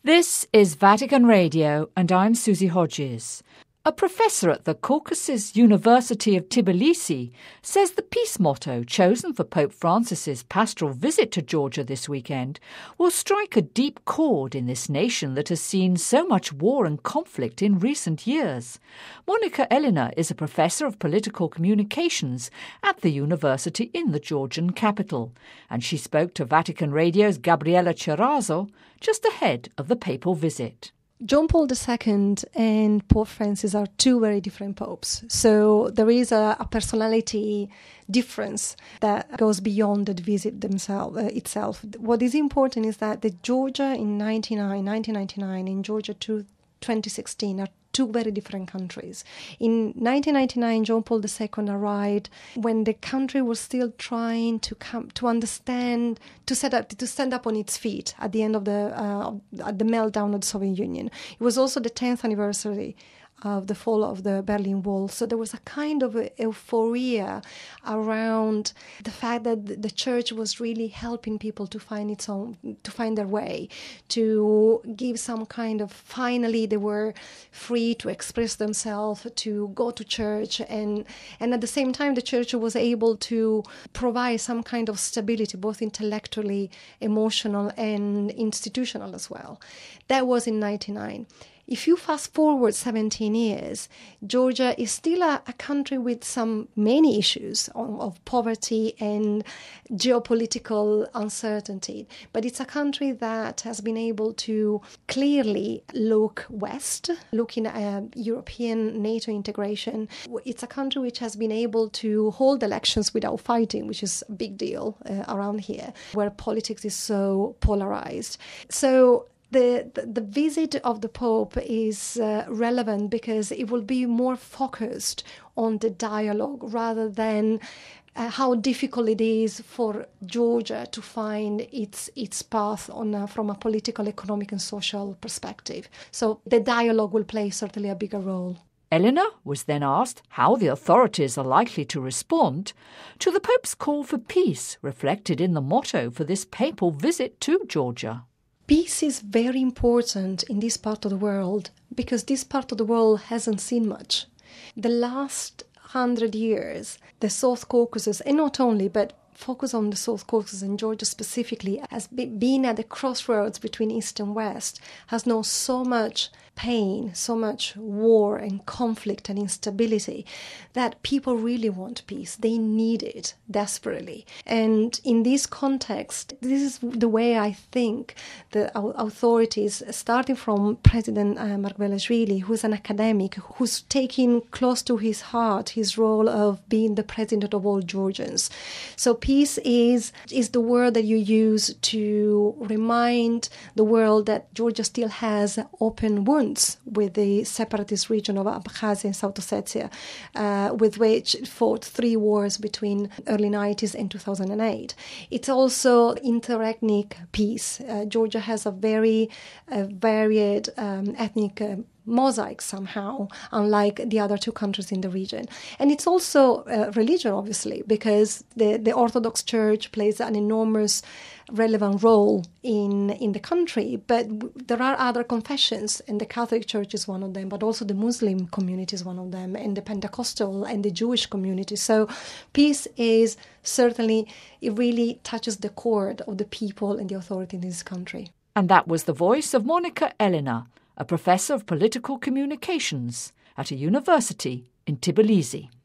This is Vatican Radio, and I'm Susie Hodges. A professor at the Caucasus University of Tbilisi says the peace motto chosen for Pope Francis's pastoral visit to Georgia this weekend will strike a deep chord in this nation that has seen so much war and conflict in recent years. Monica Elena is a professor of political communications at the university in the Georgian capital, and she spoke to Vatican Radio's Gabriella Cerazo just ahead of the papal visit. John Paul II and Pope Francis are two very different popes. So there is a personality difference that goes beyond the visit itself. What is important is that the Georgia in 1999 and Georgia 2016 are two very different countries. In 1999, John Paul II arrived when the country was still trying to understand, to stand up on its feet at the end of at the meltdown of the Soviet Union. It was also the 10th anniversary of the fall of the Berlin Wall. So there was a kind of euphoria around the fact that the church was really helping people to find their way, to give some kind of, finally they were free to express themselves, to go to church, and at the same time the church was able to provide some kind of stability, both intellectually, emotional, and institutional as well. That was in 1999. If you fast forward 17 years, Georgia is still a country with many issues of poverty and geopolitical uncertainty. But it's a country that has been able to clearly look west, looking at European NATO integration. It's a country which has been able to hold elections without fighting, which is a big deal around here, where politics is so polarized. So the visit of the Pope is relevant because it will be more focused on the dialogue rather than how difficult it is for Georgia to find its path from a political, economic and social perspective. So the dialogue will play certainly a bigger role. Elena was then asked how the authorities are likely to respond to the Pope's call for peace reflected in the motto for this papal visit to Georgia. Peace is very important in this part of the world because this part of the world hasn't seen much. The last 100 years, the South Caucasus, and not only, but focus on the South Caucasus and Georgia specifically, has been at the crossroads between East and West, has known so much pain, so much war and conflict and instability that people really want peace. They need it desperately. And in this context, this is the way I think the authorities, starting from President Margvelashvili, who's an academic, who's taking close to his heart his role of being the president of all Georgians. So peace is the word that you use to remind the world that Georgia still has open wounds with the separatist region of Abkhazia and South Ossetia, with which it fought 3 wars between early 90s and 2008. It's also interethnic peace. Georgia has a very varied ethnic mosaic somehow, unlike the other 2 countries in the region. And it's also religion, obviously, because the Orthodox Church plays an enormous relevant role in the country, but there are other confessions, and the Catholic Church is one of them, but also the Muslim community is one of them, and the Pentecostal and the Jewish community. So peace is certainly, it really touches the chord of the people and the authority in this country. And that was the voice of Monica Elena, a professor of political communications at a university in Tbilisi.